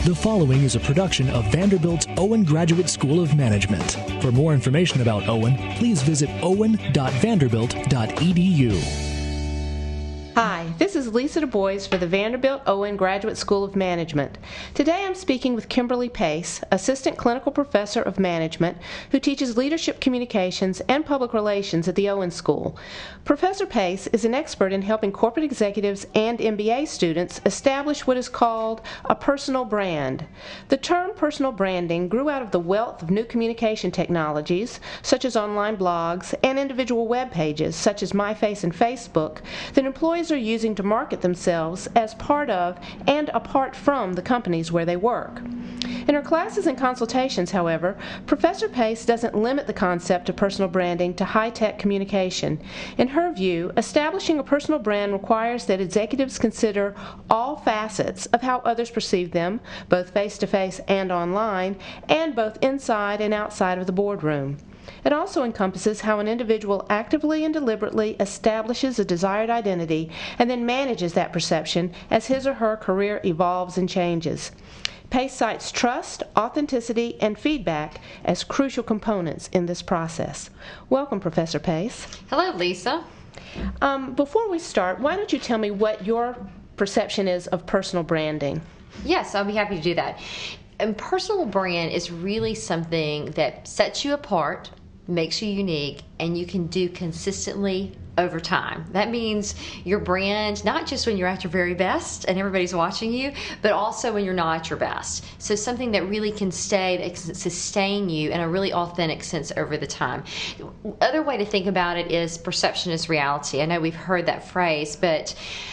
The following is a production of Vanderbilt's Owen Graduate School of Management. For more information about Owen, please visit owen.vanderbilt.edu. Hi, this is Lisa Du Bois for the Vanderbilt Owen Graduate School of Management. Today I'm speaking with Kimberly Pace, Assistant Clinical Professor of Management, who teaches leadership communications and public relations at the Owen School. Professor Pace is an expert in helping corporate executives and MBA students establish what is called a personal brand. The term personal branding grew out of the wealth of new communication technologies, such as online blogs and individual web pages, such as MyFace and Facebook, that employees are using to market themselves as part of and apart from the companies where they work. In her classes and consultations, however, Professor Pace doesn't limit the concept of personal branding to high-tech communication. In her view, establishing a personal brand requires that executives consider all facets of how others perceive them, both face-to-face and online, and both inside and outside of the boardroom. It also encompasses how an individual actively and deliberately establishes a desired identity and then manages that perception as his or her career evolves and changes. Pace cites trust, authenticity, and feedback as crucial components in this process. Welcome, Professor Pace. Hello, Lisa. Before we start, why don't you tell me what your perception is of personal branding? Yes, I'll be happy to do that. And personal brand is really something that sets you apart, makes you unique, and you can do consistently over time. That means your brand, not just when you're at your very best and everybody's watching you, but also when you're not at your best. So something that really can stay, that can sustain you in a really authentic sense over the time. Other way to think about it is perception is reality. I know we've heard that phrase, but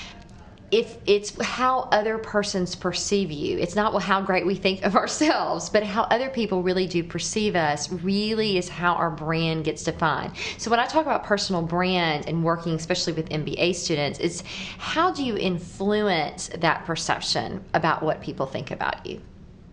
if it's how other persons perceive you, it's not how great we think of ourselves, but how other people really do perceive us really is how our brand gets defined. So when I talk about personal brand and working especially with MBA students, it's how do you influence that perception about what people think about you?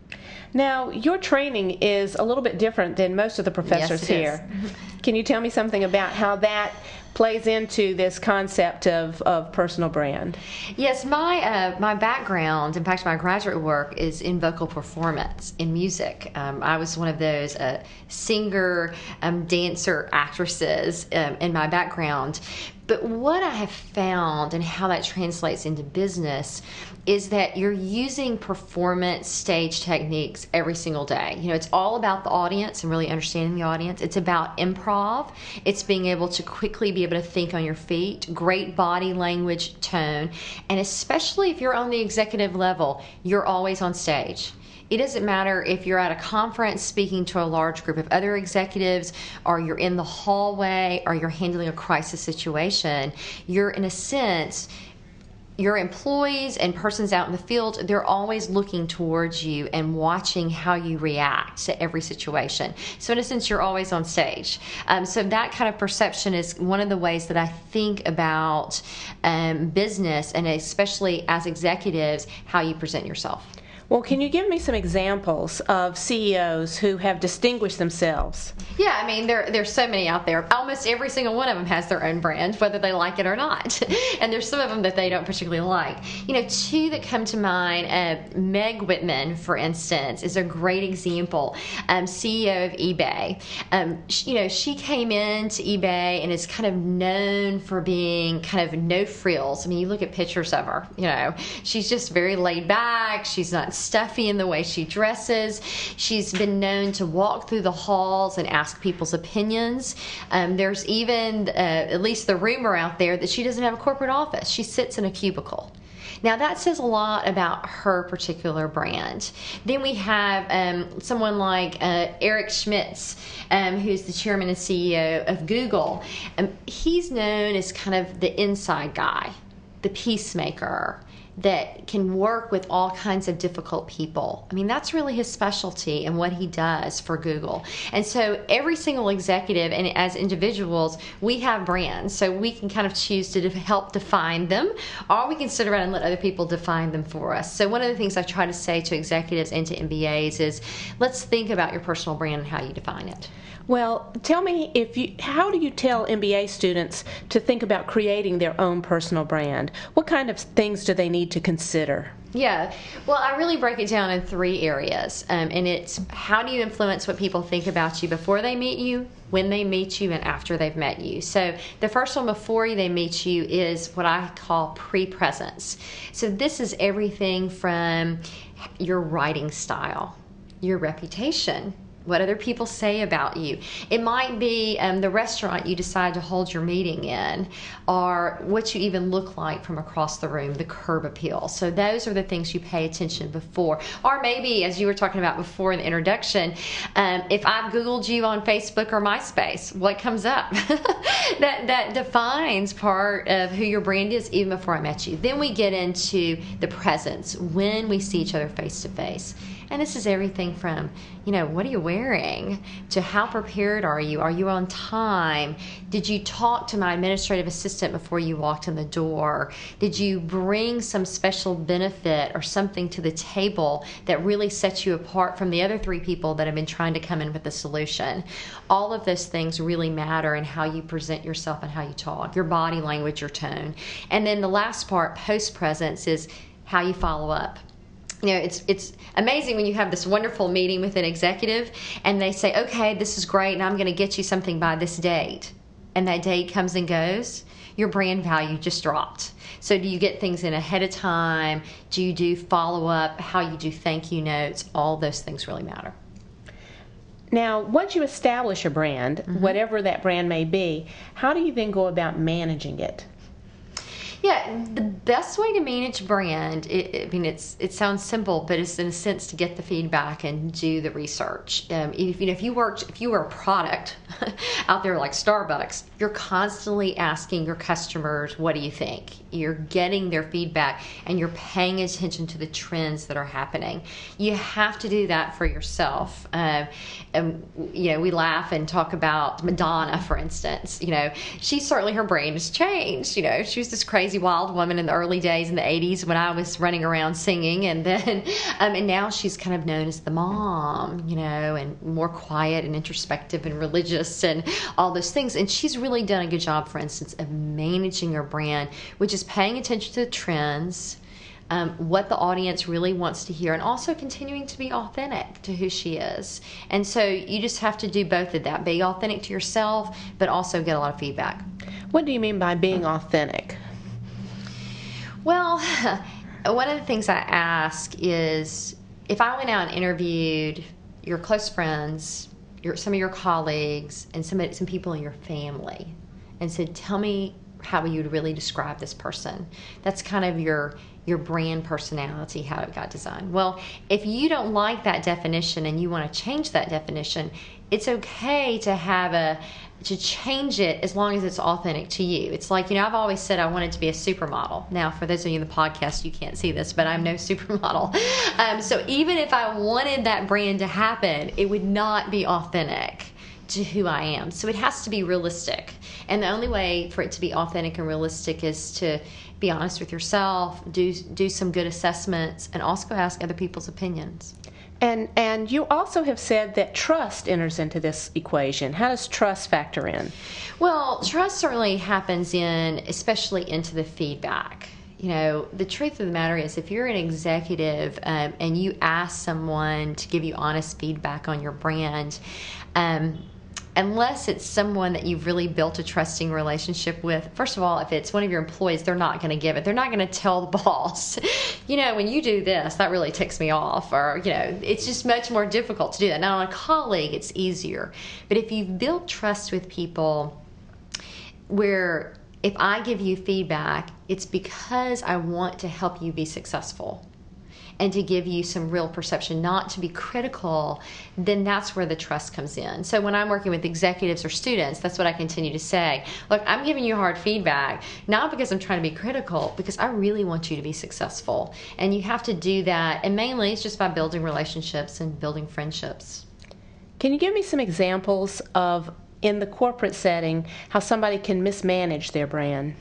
Now, your training is a little bit different than most of the professors here. Can you tell me something about how that plays into this concept of personal brand? Yes, my background, in fact, my graduate work is in vocal performance, in music. I was one of those singer, dancer, actresses in my background. But what I have found and how that translates into business is that you're using performance stage techniques every single day. You know, it's all about the audience and really understanding the audience. It's about improv. It's being able to quickly be able to think on your feet, great body language, tone, and especially if you're on the executive level, you're always on stage. It doesn't matter if you're at a conference speaking to a large group of other executives, or you're in the hallway, or you're handling a crisis situation. You're, in a sense, your employees and persons out in the field, they're always looking towards you and watching how you react to every situation. So in a sense, you're always on stage. So that kind of perception is one of the ways that I think about business, and especially as executives, how you present yourself. Well, can you give me some examples of CEOs who have distinguished themselves? Yeah, I mean, there's so many out there. Almost every single one of them has their own brand, whether they like it or not. And there's some of them that they don't particularly like. You know, two that come to mind, Meg Whitman, for instance, is a great example, CEO of eBay. She came into eBay and is kind of known for being kind of no frills. I mean, you look at pictures of her, she's just very laid back. She's not stuffy in the way she dresses. She's been known to walk through the halls and ask people's opinions. There's even at least the rumor out there that she doesn't have a corporate office. She sits in a cubicle. Now that says a lot about her particular brand. Then we have someone like Eric Schmidt, who's the chairman and CEO of Google. He's known as kind of the inside guy, the peacemaker, that can work with all kinds of difficult people. I mean, that's really his specialty and what he does for Google. And so every single executive and as individuals, we have brands. So we can kind of choose to help define them, or we can sit around and let other people define them for us. So one of the things I try to say to executives and to MBAs is, let's think about your personal brand and how you define it. Well, tell me, how do you tell MBA students to think about creating their own personal brand? What kind of things do they need to consider? Yeah. Well, I really break it down in 3 areas. And it's how do you influence what people think about you before they meet you, when they meet you, and after they've met you. So the first one before they meet you is what I call pre-presence. So this is everything from your writing style, your reputation, what other people say about you. It might be the restaurant you decide to hold your meeting in, or what you even look like from across the room, the curb appeal. So those are the things you pay attention before. Or maybe, as you were talking about before in the introduction, if I've Googled you on Facebook or MySpace, what comes up? that defines part of who your brand is even before I met you. Then we get into the presence, when we see each other face to face. And this is everything from, what are you wearing, to how prepared are you? Are you on time? Did you talk to my administrative assistant before you walked in the door? Did you bring some special benefit or something to the table that really sets you apart from the other 3 people that have been trying to come in with a solution? All of those things really matter in how you present yourself and how you talk, your body language, your tone. And then the last part, post-presence, is how you follow up. It's amazing when you have this wonderful meeting with an executive and they say, okay, this is great, and I'm going to get you something by this date. And that date comes and goes. Your brand value just dropped. So do you get things in ahead of time? Do you do follow-up? How you do thank you notes? All those things really matter. Now, once you establish a brand, whatever that brand may be, how do you then go about managing it? Yeah, the best way to manage brand, it sounds simple, but it's in a sense to get the feedback and do the research. If you were a product out there like Starbucks, you're constantly asking your customers, what do you think? You're getting their feedback and you're paying attention to the trends that are happening. You have to do that for yourself. We laugh and talk about Madonna, for instance. She certainly, her brand has changed. She was this crazy wild woman in the early days in the 80s when I was running around singing, and then and now she's kind of known as the mom, and more quiet and introspective and religious and all those things. And she's really done a good job, for instance, of managing her brand, which is paying attention to the trends, what the audience really wants to hear, and also continuing to be authentic to who she is. And so you just have to do both of that, be authentic to yourself, but also get a lot of feedback. What do you mean by being authentic? Well, one of the things I ask is, if I went out and interviewed your close friends, some of your colleagues, and some people in your family, and said, tell me how you would really describe this person. That's kind of your brand personality, how it got designed. Well, if you don't like that definition and you want to change that definition, it's okay to change it as long as it's authentic to you. It's like, I've always said I wanted to be a supermodel. Now, for those of you in the podcast, you can't see this, but I'm no supermodel. So even if I wanted that brand to happen, it would not be authentic to who I am. So it has to be realistic. And the only way for it to be authentic and realistic is to be honest with yourself, do some good assessments, and also ask other people's opinions. And you also have said that trust enters into this equation. How does trust factor in? Well, trust certainly happens especially into the feedback. The truth of the matter is, if you're an executive and you ask someone to give you honest feedback on your brand, unless it's someone that you've really built a trusting relationship with, first of all, if it's one of your employees, they're not going to give it. They're not going to tell the boss, when you do this, that really ticks me off. Or, it's just much more difficult to do that. Now, on a colleague, it's easier. But if you've built trust with people where if I give you feedback, it's because I want to help you be successful and to give you some real perception, not to be critical, then that's where the trust comes in. So when I'm working with executives or students, that's what I continue to say. Look, I'm giving you hard feedback, not because I'm trying to be critical, because I really want you to be successful. And you have to do that, and mainly it's just by building relationships and building friendships. Can you give me some examples of, in the corporate setting, how somebody can mismanage their brand?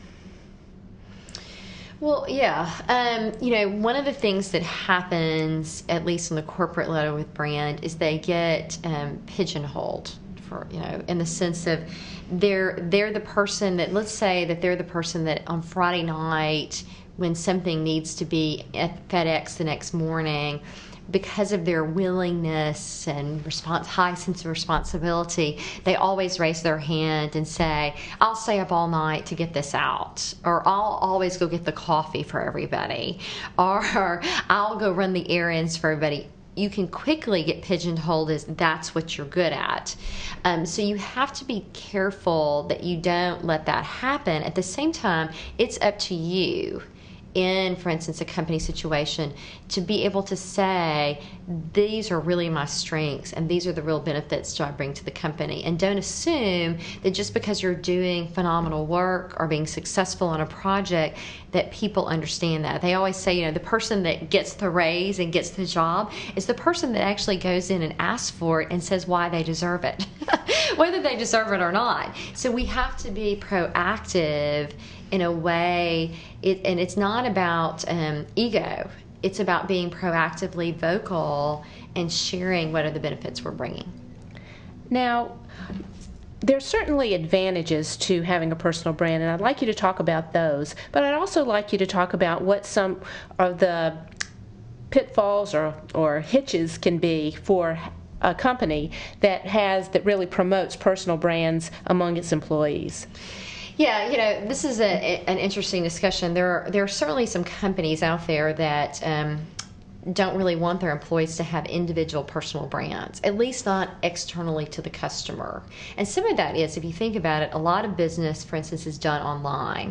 Well, yeah. One of the things that happens, at least on the corporate level with brand, is they get pigeonholed for, in the sense of they're the person that, let's say that they're the person that on Friday night when something needs to be at FedEx the next morning, because of their willingness and high sense of responsibility, they always raise their hand and say, I'll stay up all night to get this out, or I'll always go get the coffee for everybody, or I'll go run the errands for everybody. You can quickly get pigeonholed as that's what you're good at. So you have to be careful that you don't let that happen. At the same time, it's up to you in, for instance, a company situation to be able to say, these are really my strengths and these are the real benefits that I bring to the company. And don't assume that just because you're doing phenomenal work or being successful on a project that people understand that. They always say, the person that gets the raise and gets the job is the person that actually goes in and asks for it and says why they deserve it, whether they deserve it or not. So we have to be proactive in a way, and it's not about ego. It's about being proactively vocal and sharing what are the benefits we're bringing. Now, there's certainly advantages to having a personal brand, and I'd like you to talk about those, but I'd also like you to talk about what some of the pitfalls or hitches can be for a company that really promotes personal brands among its employees. Yeah, this is an interesting discussion. There are certainly some companies out there that don't really want their employees to have individual personal brands, at least not externally to the customer. And some of that is, if you think about it, a lot of business, for instance, is done online.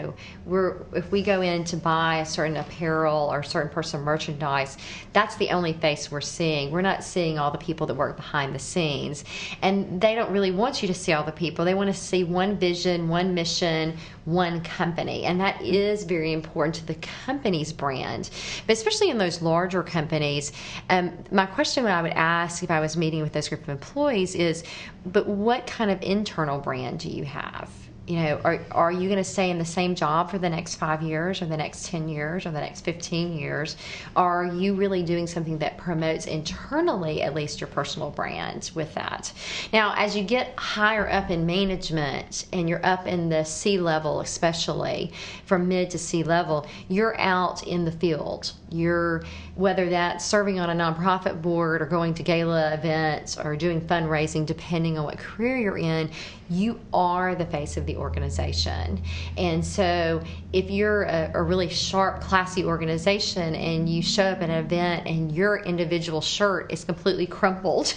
If we go in to buy a certain apparel or a certain personal merchandise, that's the only face we're seeing. We're not seeing all the people that work behind the scenes. And they don't really want you to see all the people. They want to see one vision, one mission, one company. And that is very important to the company's brand. But especially in those larger companies, my question I would ask if I was meeting with this group of employees is, but what kind of internal brand do you have? Are you going to stay in the same job for the next 5 years or the next 10 years or the next 15 years? Are you really doing something that promotes internally at least your personal brand with that? Now, as you get higher up in management and you're up in the C-level, especially from mid to C-level, you're out in the field. Whether that's serving on a nonprofit board or going to gala events or doing fundraising, depending on what career you're in, you are the face of the organization. And so if you're a really sharp, classy organization and you show up at an event and your individual shirt is completely crumpled,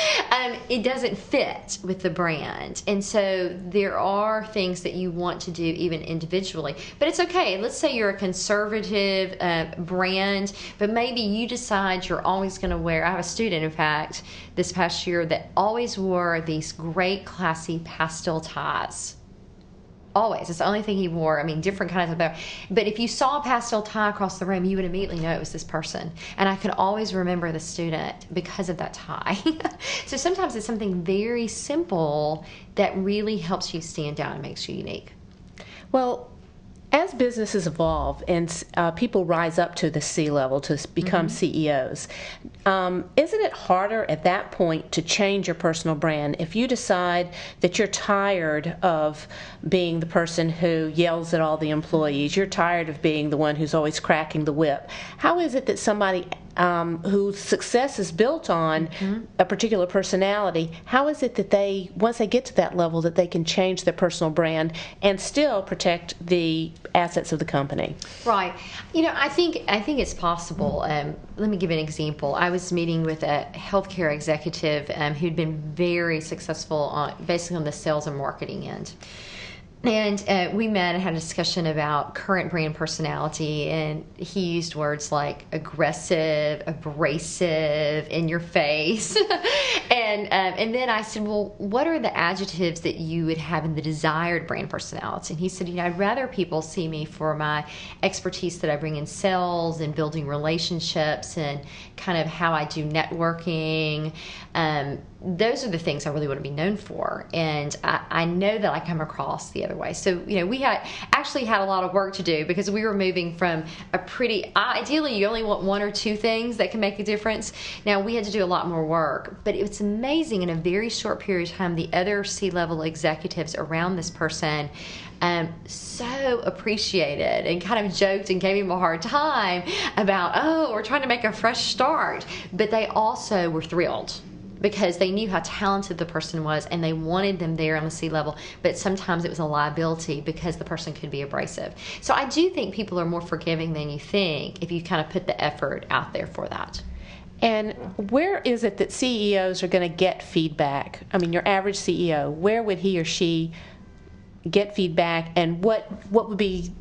it doesn't fit with the brand. And so there are things that you want to do even individually. But it's okay. Let's say you're a conservative brand, but maybe you decide you're always going to wear, I have a student, in fact, this past year that always wore these great, classy pastel ties. Always. It's the only thing he wore. Different kinds of there. But if you saw a pastel tie across the room, you would immediately know it was this person. And I could always remember the student because of that tie. So sometimes it's something very simple that really helps you stand out and makes you unique. Well, as businesses evolve and people rise up to the C-level to become CEOs, isn't it harder at that point to change your personal brand if you decide that you're tired of being the person who yells at all the employees, you're tired of being the one who's always cracking the whip? How is it that somebody whose success is built on a particular personality, how is it that they, once they get to that level, that they can change their personal brand and still protect the assets of the company? Right. I think it's possible. Let me give an example. I was meeting with a healthcare executive who'd been very successful basically on the sales and marketing end. And we met and had a discussion about current brand personality, and he used words like aggressive, abrasive, in your face. And then I said, well, what are the adjectives that you would have in the desired brand personality? And he said, I'd rather people see me for my expertise that I bring in sales and building relationships and kind of how I do networking. Those are the things I really want to be known for. And I know that I come across the other way. So, we actually had a lot of work to do because we were moving from ideally you only want one or two things that can make a difference. Now, we had to do a lot more work, but it's amazing amazing, in a very short period of time, the other C-level executives around this person so appreciated and kind of joked and gave him a hard time about, oh, we're trying to make a fresh start. But they also were thrilled because they knew how talented the person was and they wanted them there on the C-level, but sometimes it was a liability because the person could be abrasive. So I do think people are more forgiving than you think if you kind of put the effort out there for that. And where is it that CEOs are going to get feedback? I mean, your average CEO, where would he or she get feedback, and what would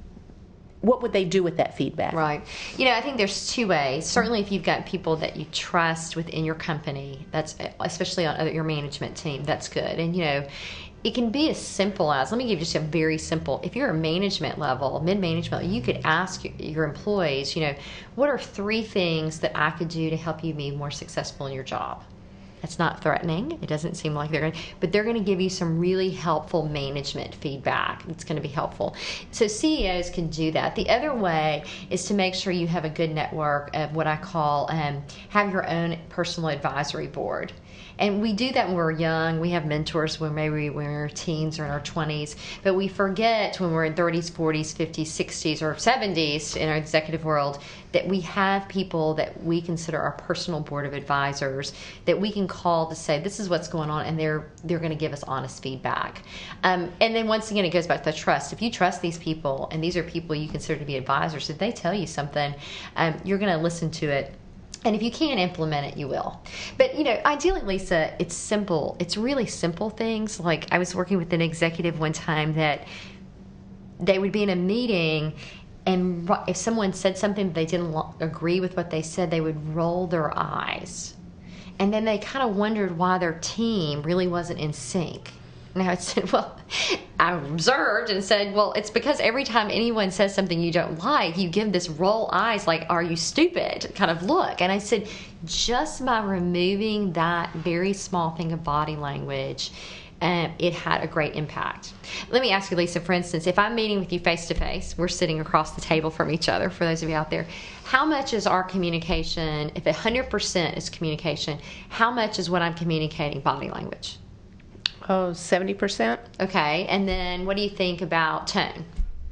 they do with that feedback? Right. I think there's two ways. Certainly if you've got people that you trust within your company, that's especially on your management team, that's good. And it can be as simple as, let me give you just a very simple, if you're a management level, mid-management, you could ask your employees, what are 3 things that I could do to help you be more successful in your job? It's not threatening. It doesn't seem like but they're going to give you some really helpful management feedback. It's going to be helpful. So CEOs can do that. The other way is to make sure you have a good network of what I call have your own personal advisory board. And we do that when we're young. We have mentors when maybe we're teens or in our 20s, but we forget when we're in 30s, 40s, 50s, 60s, or 70s in our executive world that we have people that we consider our personal board of advisors that we can call to say, this is what's going on, and they're going to give us honest feedback. And then once again, it goes back to trust. If you trust these people, and these are people you consider to be advisors, if they tell you something, you're going to listen to it. And if you can't implement it, you will. But, ideally, Lisa, it's simple. It's really simple things. Like I was working with an executive one time that they would be in a meeting, and if someone said something that they didn't agree with what they said, they would roll their eyes. And then they kind of wondered why their team really wasn't in sync. And I said, I observed and said, it's because every time anyone says something you don't like, you give this roll eyes like, are you stupid kind of look. And I said, just by removing that very small thing of body language, it had a great impact. Let me ask you, Lisa, for instance, if I'm meeting with you face to face, we're sitting across the table from each other, for those of you out there, how much is our communication, if 100% is communication, how much is what I'm communicating body language? Oh, 70%? Okay, and then what do you think about tone?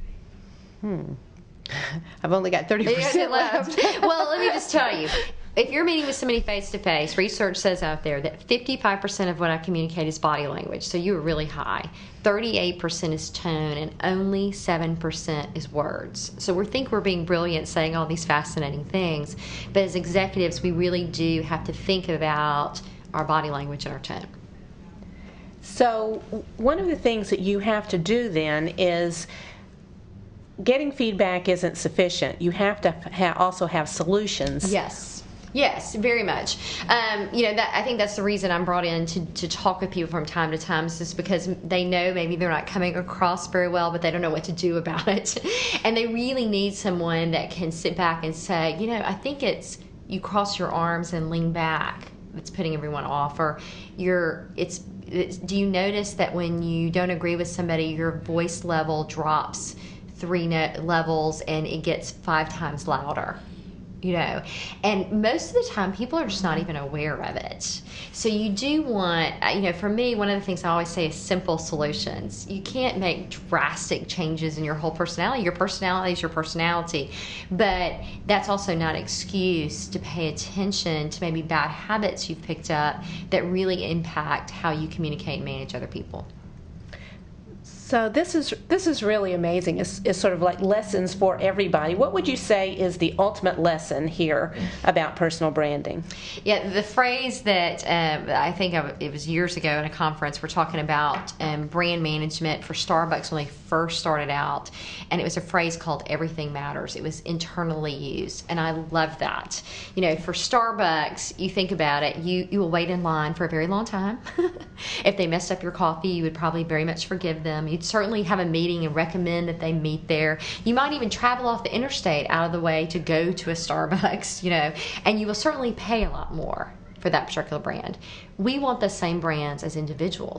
I've only got 30% left. Well, let me just tell you, if you're meeting with somebody face-to-face, research says out there that 55% of what I communicate is body language, so you are really high. 38% is tone, and only 7% is words. So we think we're being brilliant saying all these fascinating things, but as executives, we really do have to think about our body language and our tone. So one of the things that you have to do then is getting feedback isn't sufficient. You have to also have solutions. Yes, very much. I think that's the reason I'm brought in to talk with people from time to time, is just because they know maybe they're not coming across very well, but they don't know what to do about it. And they really need someone that can sit back and say, I think it's you cross your arms and lean back. It's putting everyone off. Or do you notice that when you don't agree with somebody, your voice level drops 3 levels and it gets 5 times louder? And most of the time people are just not even aware of it. So you do want, for me, one of the things I always say is simple solutions. You can't make drastic changes in your whole personality. Your personality is your personality, but that's also not an excuse to pay attention to maybe bad habits you've picked up that really impact how you communicate and manage other people. So this is really amazing. It's sort of like lessons for everybody. What would you say is the ultimate lesson here about personal branding? Yeah, the phrase that I think it was years ago in a conference, we're talking about brand management for Starbucks when they first started out, and it was a phrase called "everything matters." It was internally used, and I love that. For Starbucks, you think about it, you will wait in line for a very long time. If they messed up your coffee, you would probably very much forgive them. You'd certainly have a meeting and recommend that they meet there. You might even travel off the interstate out of the way to go to a Starbucks, and you will certainly pay a lot more for that particular brand. We want the same brands as individuals.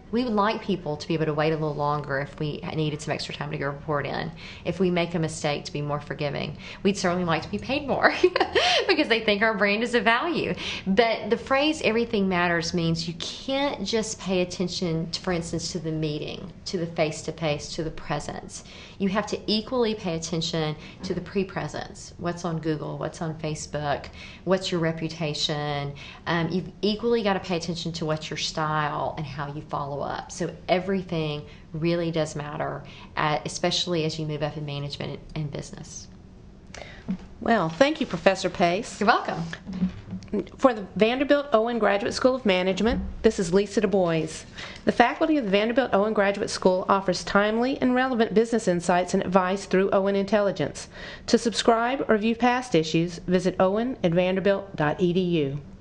We would like people to be able to wait a little longer if we needed some extra time to go report in. If we make a mistake, to be more forgiving. We'd certainly like to be paid more because they think our brand is of value. But the phrase everything matters means you can't just pay attention, for instance, to the meeting, to the face-to-face, to the presence. You have to equally pay attention to the pre-presence. What's on Google? What's on Facebook? What's your reputation? You've equally got to pay attention to what's your style and how you follow up. So everything really does matter, especially as you move up in management and business. Well, thank you, Professor Pace. You're welcome. For the Vanderbilt Owen Graduate School of Management, this is Lisa Du Bois. The faculty of the Vanderbilt Owen Graduate School offers timely and relevant business insights and advice through Owen Intelligence. To subscribe or view past issues, visit owen@vanderbilt.edu.